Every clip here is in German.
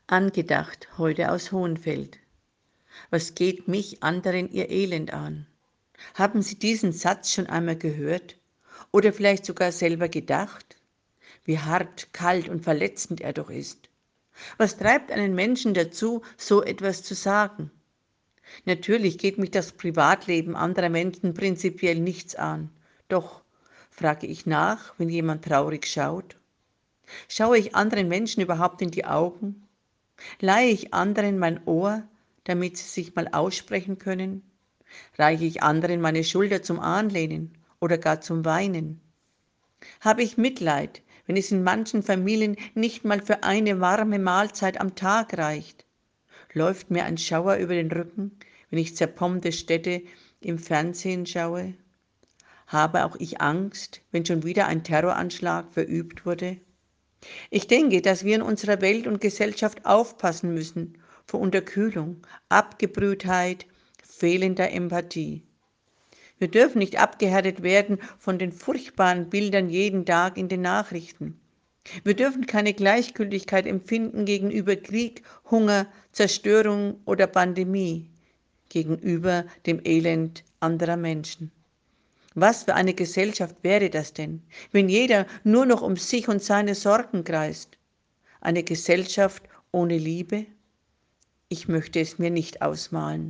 Angedacht heute aus Hohenfeld. Was geht mich anderen ihr Elend an? Haben Sie diesen Satz schon einmal gehört oder vielleicht sogar selber gedacht? Wie hart, kalt und verletzend er doch ist. Was treibt einen Menschen dazu, so etwas zu sagen? Natürlich geht mich das Privatleben anderer Menschen prinzipiell nichts an. Doch frage ich nach, wenn jemand traurig schaut? Schaue ich anderen Menschen überhaupt in die Augen? Leihe ich anderen mein Ohr, damit sie sich mal aussprechen können? Reiche ich anderen meine Schulter zum Anlehnen oder gar zum Weinen? Habe ich Mitleid, wenn es in manchen Familien nicht mal für eine warme Mahlzeit am Tag reicht? Läuft mir ein Schauer über den Rücken, wenn ich zerbombte Städte im Fernsehen schaue? Habe auch ich Angst, wenn schon wieder ein Terroranschlag verübt wurde? Ich denke, dass wir in unserer Welt und Gesellschaft aufpassen müssen vor Unterkühlung, Abgebrühtheit, fehlender Empathie. Wir dürfen nicht abgehärtet werden von den furchtbaren Bildern jeden Tag in den Nachrichten. Wir dürfen keine Gleichgültigkeit empfinden gegenüber Krieg, Hunger, Zerstörung oder Pandemie, gegenüber dem Elend anderer Menschen. Was für eine Gesellschaft wäre das denn, wenn jeder nur noch um sich und seine Sorgen kreist? Eine Gesellschaft ohne Liebe? Ich möchte es mir nicht ausmalen.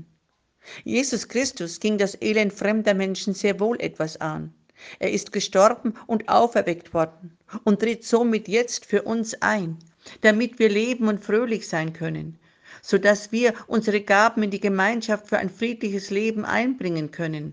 Jesus Christus ging das Elend fremder Menschen sehr wohl etwas an. Er ist gestorben und auferweckt worden und tritt somit jetzt für uns ein, damit wir leben und fröhlich sein können, sodass wir unsere Gaben in die Gemeinschaft für ein friedliches Leben einbringen können.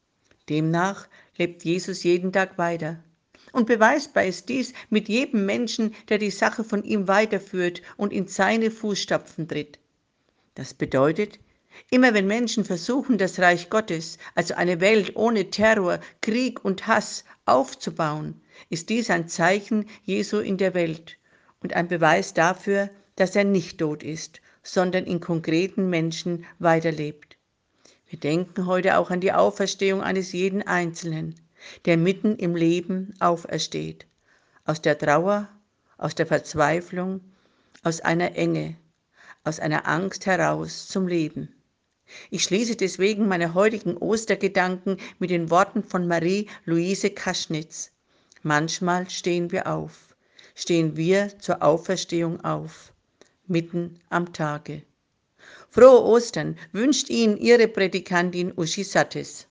Demnach lebt Jesus jeden Tag weiter. Und beweisbar ist dies mit jedem Menschen, der die Sache von ihm weiterführt und in seine Fußstapfen tritt. Das bedeutet, immer wenn Menschen versuchen, das Reich Gottes, also eine Welt ohne Terror, Krieg und Hass, aufzubauen, ist dies ein Zeichen Jesu in der Welt und ein Beweis dafür, dass er nicht tot ist, sondern in konkreten Menschen weiterlebt. Wir denken heute auch an die Auferstehung eines jeden Einzelnen, der mitten im Leben aufersteht. Aus der Trauer, aus der Verzweiflung, aus einer Enge, aus einer Angst heraus zum Leben. Ich schließe deswegen meine heutigen Ostergedanken mit den Worten von Marie-Louise Kaschnitz. Manchmal stehen wir auf, stehen wir zur Auferstehung auf, mitten am Tage. Frohe Ostern wünscht Ihnen Ihre Prädikantin Uschi Sattes.